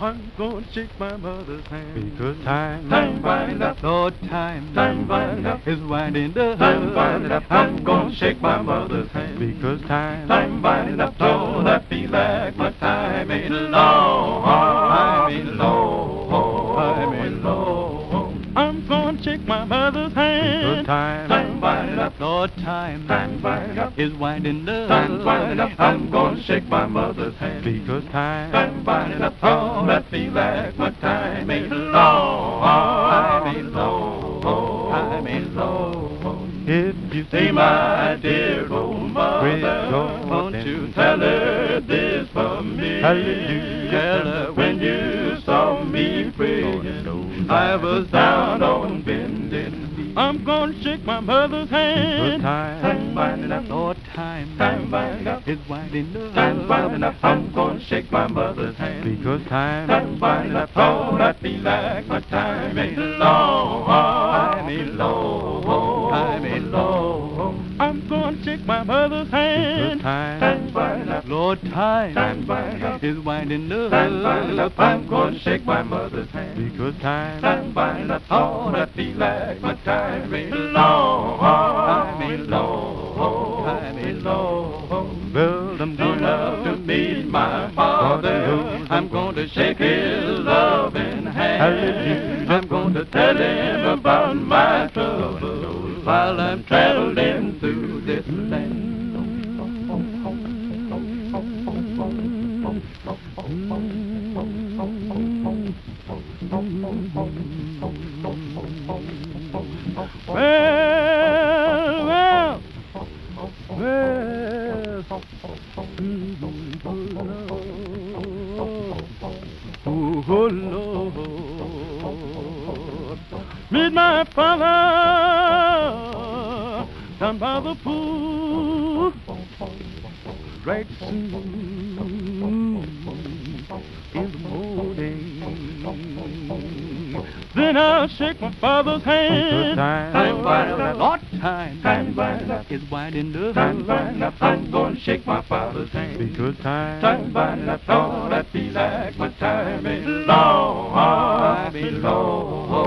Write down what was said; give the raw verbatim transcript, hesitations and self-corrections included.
I'm gonna shake my mother's hand. Because time, Time winding up, Lord, time, time winding up, is winding up. time winding up. I'm gonna shake my mother's hand. Because time, Time winding up, Lord, I feel like my time ain't long. Time ain't long. Time ain't long. I'm gonna shake my mother's hand. because time, Time winding up, Lord, time, time winding up, is winding up. time winding up. I'm gonna shake my mother's hand. Because time, Time winding up, Lord, I feel like my time ain't long. Time ain't long. Time ain't long. if you Say, see my dear old Praise mother, God. won't you tell her this for me? Hallelujah. Tell her when you saw me praying, I was down on bending knee. I'm gonna shake my mother's hand. time, Time winding up, Lord, time, time winding up, is winding up. time winding up. I'm gonna shake my mother's hand. Because time, Time winding up, Lord, I feel like my time ain't long. Time ain't long. Time ain't long. I'm gonna shake my mother's because hand. time, Time winding up, Lord, time, time winding up, is winding up. time winding up. I'm gonna shake my mother's hand. Because time, Time winding up, Lord, I feel like my time ain't long. Time ain't long. Time ain't long. well, I'm He gonna loved to meet my father. I'm going to shake his loving hand. Hallelujah. I'm going to tell him about my troubles while I'm traveling through this land. Well, well, well. Oh, oh, Lord, meet my father down by the pool right soon in the morning. Then I'll shake my father's hand. time, Time winding up, Lord, time, time winding up, is winding up. time winding up. I'm gonna shake my father's hand. Because time, Time winding up, Lord, I feel like my time ain't long. Time ain't long.